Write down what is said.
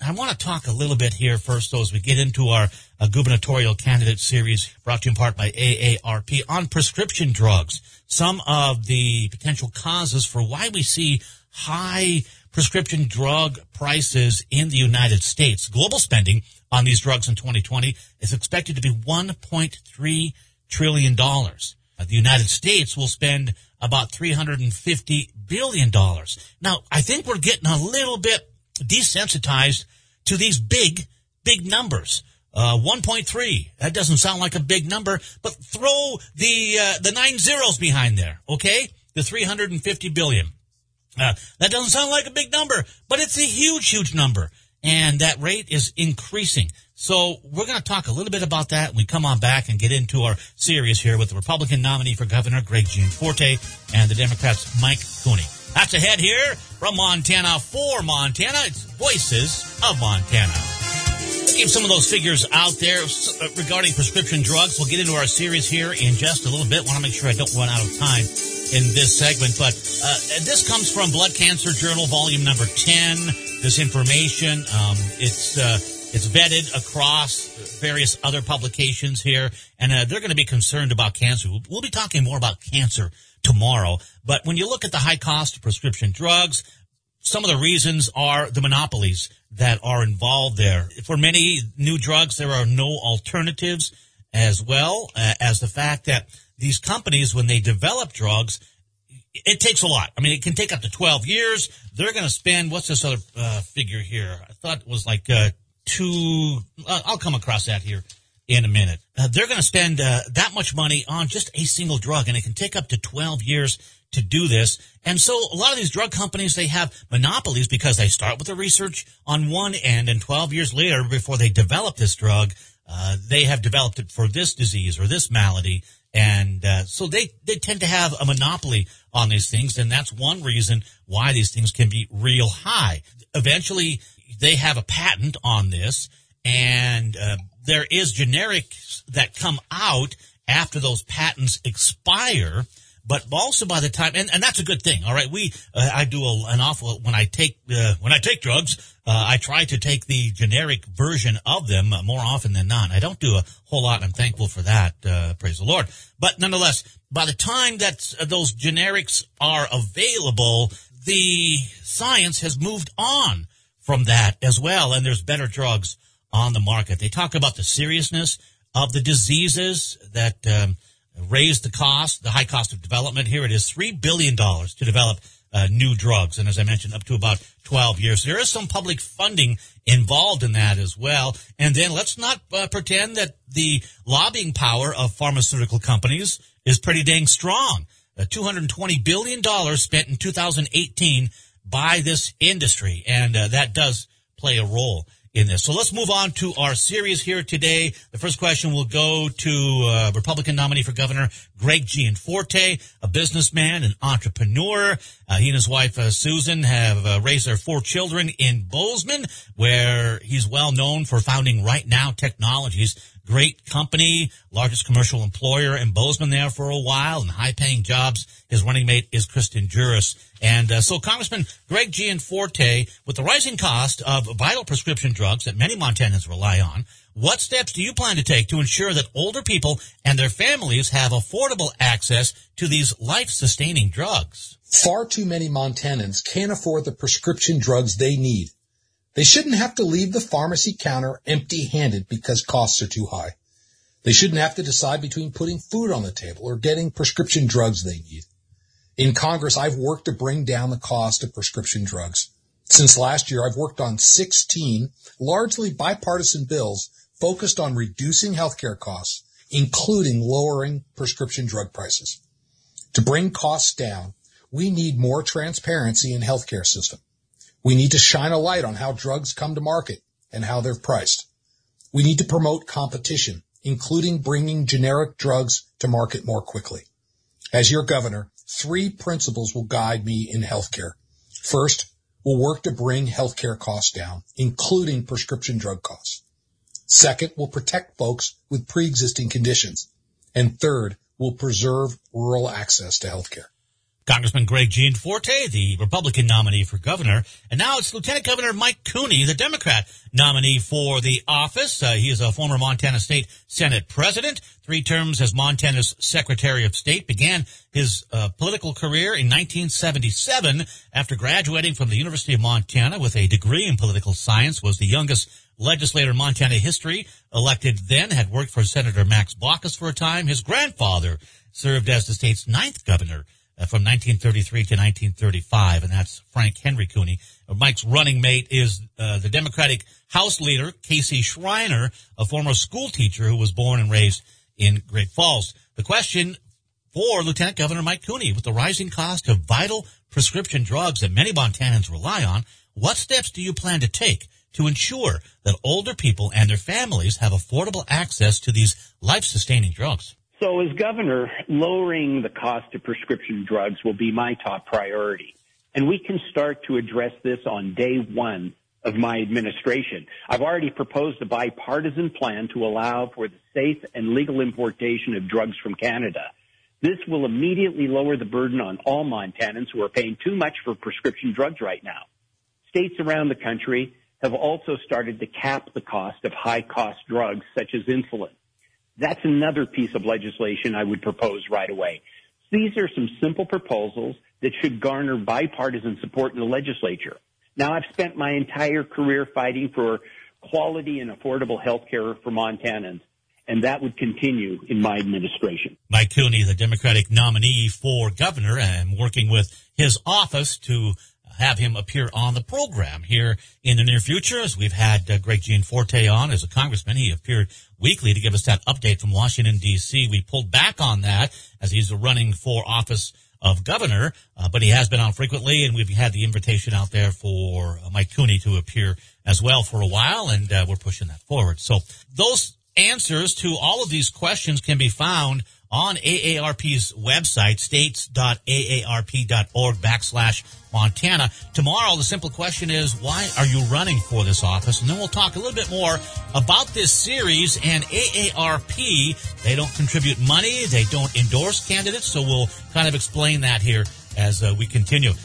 I want to talk a little bit here first, though, as we get into our gubernatorial candidate series brought to you in part by AARP on prescription drugs. Some of the potential causes for why we see high prescription drug prices in the United States. Global spending on these drugs in 2020 is expected to be $1.3 trillion. The United States will spend about $350 billion. Now, I think we're getting a little bit desensitized to these big numbers. 1.3, that doesn't sound like a big number, but throw the 9 zeros behind there, okay? The 350 billion. That doesn't sound like a big number, but it's a huge number. And that rate is increasing. So we're going to talk a little bit about that when we come on back and get into our series here with the Republican nominee for governor, Greg Gianforte, and the Democrats, Mike Cooney. That's ahead here from Montana for Montana. It's Voices of Montana. Keep some of those figures out there regarding prescription drugs. We'll get into our series here in just a little bit. Want to make sure I don't run out of time in this segment. But this comes from Blood Cancer Journal, volume number 10. This information, it's vetted across various other publications here, and they're going to be concerned about cancer. We'll be talking more about cancer tomorrow. But when you look at the high cost of prescription drugs, some of the reasons are the monopolies that are involved there. For many new drugs, there are no alternatives, as well as the fact that these companies, when they develop drugs, it takes a lot. I mean, it can take up to 12 years. They're going to spend, what's this other figure here? I thought it was like I'll come across that here in a minute. They're going to spend that much money on just a single drug, and it can take up to 12 years to do this. And so a lot of these drug companies, they have monopolies because they start with the research on one end, and 12 years later, before they develop this drug, they have developed it for this disease or this malady. And so they tend to have a monopoly on these things, and that's one reason why these things can be real high. Eventually, they have a patent on this, and there is generics that come out after those patents expire. But also by the time, and that's a good thing. All right, I do an awful when I take drugs. I try to take the generic version of them more often than not. I don't do a whole lot, and I'm thankful for that. Praise the Lord. But nonetheless, by the time that those generics are available, the science has moved on from that as well, and there's better drugs on the market. They talk about the seriousness of the diseases that raise the high cost of development. Here it is, $3 billion to develop new drugs. And as I mentioned, up to about 12 years. There is some public funding involved in that as well. And then let's not pretend that the lobbying power of pharmaceutical companies is pretty dang strong. $220 billion spent in 2018 by this industry. And that does play a role in this. So let's move on to our series here today. The first question will go to Republican nominee for governor, Greg Gianforte, a businessman, an entrepreneur. He and his wife, Susan, have raised their 4 children in Bozeman, where he's well known for founding Right Now Technologies. Great company, largest commercial employer in Bozeman there for a while, and high-paying jobs. His running mate is Kristen Juris. And so Congressman Greg Gianforte, with the rising cost of vital prescription drugs that many Montanans rely on, what steps do you plan to take to ensure that older people and their families have affordable access to these life-sustaining drugs? Far too many Montanans can't afford the prescription drugs they need. They shouldn't have to leave the pharmacy counter empty-handed because costs are too high. They shouldn't have to decide between putting food on the table or getting prescription drugs they need. In Congress, I've worked to bring down the cost of prescription drugs. Since last year, I've worked on 16 largely bipartisan bills focused on reducing healthcare costs, including lowering prescription drug prices. To bring costs down, we need more transparency in the healthcare system. We need to shine a light on how drugs come to market and how they're priced. We need to promote competition, including bringing generic drugs to market more quickly. As your governor, 3 principles will guide me in healthcare. First, we'll work to bring healthcare costs down, including prescription drug costs. Second, we'll protect folks with pre-existing conditions. And third, we'll preserve rural access to healthcare. Congressman Greg Gianforte, the Republican nominee for governor. And now it's Lieutenant Governor Mike Cooney, the Democrat nominee for the office. He is a former Montana State Senate president, 3 terms as Montana's Secretary of State, began his political career in 1977 after graduating from the University of Montana with a degree in political science, was the youngest legislator in Montana history, elected then, had worked for Senator Max Baucus for a time. His grandfather served as the state's 9th governor from 1933 to 1935, and that's Frank Henry Cooney. Mike's running mate is the Democratic House Leader, Casey Schreiner, a former school teacher who was born and raised in Great Falls. The question for Lieutenant Governor Mike Cooney, with the rising cost of vital prescription drugs that many Montanans rely on, what steps do you plan to take to ensure that older people and their families have affordable access to these life-sustaining drugs? So as governor, lowering the cost of prescription drugs will be my top priority. And we can start to address this on day one of my administration. I've already proposed a bipartisan plan to allow for the safe and legal importation of drugs from Canada. This will immediately lower the burden on all Montanans who are paying too much for prescription drugs right now. States around the country have also started to cap the cost of high-cost drugs such as insulin. That's another piece of legislation I would propose right away. These are some simple proposals that should garner bipartisan support in the legislature. Now, I've spent my entire career fighting for quality and affordable health care for Montanans, and that would continue in my administration. Mike Cooney, the Democratic nominee for governor, and working with his office to have him appear on the program here in the near future. As we've had Greg Gianforte on as a congressman, he appeared weekly to give us that update from Washington, D.C. We pulled back on that as he's running for office of governor, but he has been on frequently, and we've had the invitation out there for Mike Cooney to appear as well for a while, and we're pushing that forward. So those answers to all of these questions can be found on AARP's website, states.aarp.org/Montana. Tomorrow, the simple question is, why are you running for this office? And then we'll talk a little bit more about this series and AARP. They don't contribute money. They don't endorse candidates. So we'll kind of explain that here as we continue.